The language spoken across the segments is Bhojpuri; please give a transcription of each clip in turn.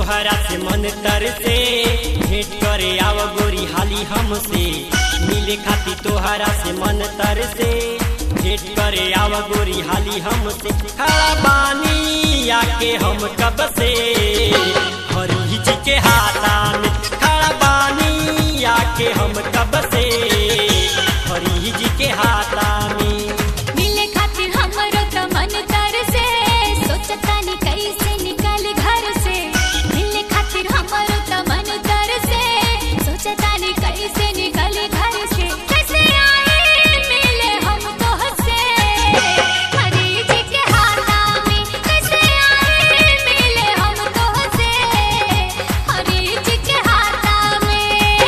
तोहरा से मन तर से भेंट करे आव गोरी हाली हमसे। मिले खाती तोहरा से मन तर से भेंट करे आव गोरी हाली हमसे। खड़ा बानी आके हम कब से हरी जी के हाथा में। खड़ा बानी आके हम कब से हरी जी के हाथा में। मिले खातिर हमरो त मन तर से सोचतानी कैसे निकल घर से। मिले खातिर हमरो त मन तर से सोचतानी कैसे निकल घर से। कैसे आए मिले हम तोहसे हरी जी के हाथा में। कैसे आए मिले हम तोहसे हरी जी के हाथा में।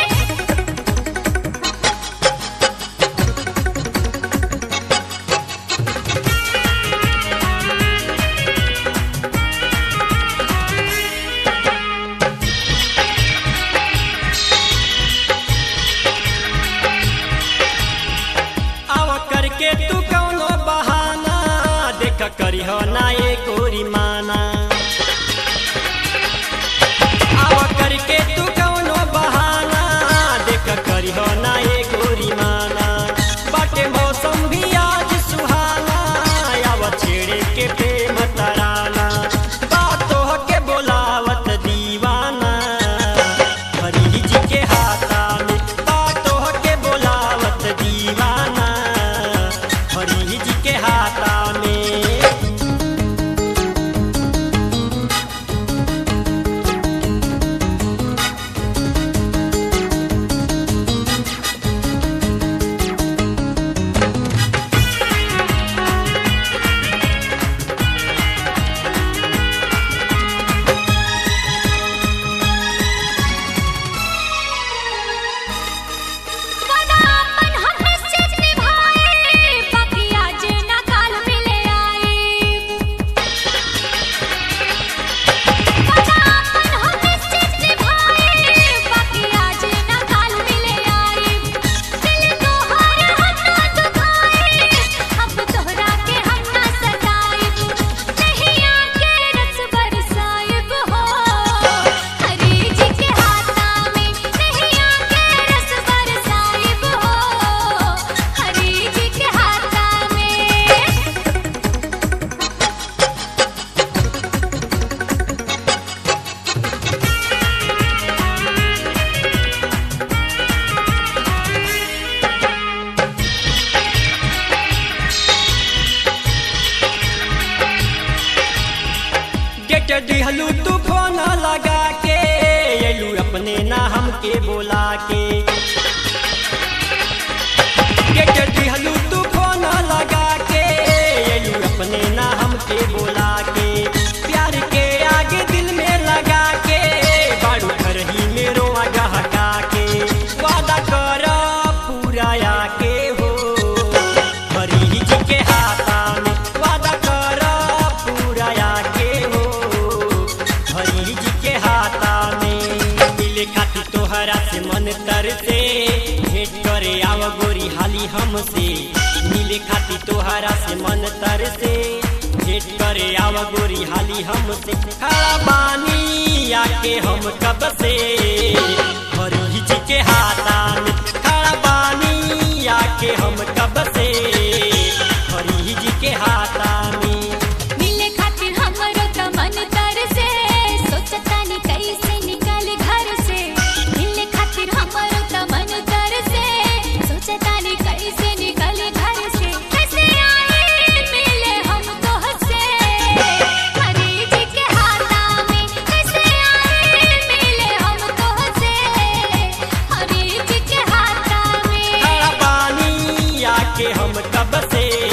आवा करके तू कौनो बहाना देख करी हो ना ये गोरी माना। आवा करके तू कौनो बहाना देख करी हो ना ये गोरी माना। बाटे मौसम भी आज सुहाना आवा छेड़े के प्रेम तराना। बातों के बोलावत दीवाना हरी जी के हाथा में। बातों के बोलावत दीवाना हरी जी के हाथा में। वदापन हम निश्चित निभाए बाकी आज ना काल मिले आए। वदापन हम निश्चित निभाए बाकी आज ना काल मिले आए। दिल तोहर हम ना दुखाए अब तोहरा के हम ना सताए। नहीं आके रस बरसाएब हो हरी जी के हाथा में। नहीं आके रस बरसाएब हो हरी जी के हाथा में। गेट दिहलू तू फोन लगा के एलू अपने ना हमके बोला के। गेट दिहलू तू फोन लगा के एलू अपने ना हमके बोला के। प्यार के आगे दिल में लगा के बाड़ू घर ही में रोआ गहका के। वादा कर पूरा आके हो हरी जी के हाथा में। वादा कर पूरा आके हो हरी जी के हाथा में। मिले खाती तोहरा से मन तर से भेंट करे आव गोरी हाली हमसे। मिले खाती तोहरा से मन तर से भेंट करे आव गोरी हाली हमसे। खड़ा बानी आके हम कब से हरी जी के हाथा में। खड़ा बानी आके हम कब से हरी जी के हाथा में। मिले खातिर हमरो त मन तर से सोचतानी कैसे निकल घर से। मिले खातिर हमरो त मन तर से सोचतानी कैसे निकल घर से। कैसे आए मिले हम तोहसे हरी जी के हाथा में। कैसे आए मिले हम तोहसे हरी जी के हाथा में। खड़ा बानी आके हम कब से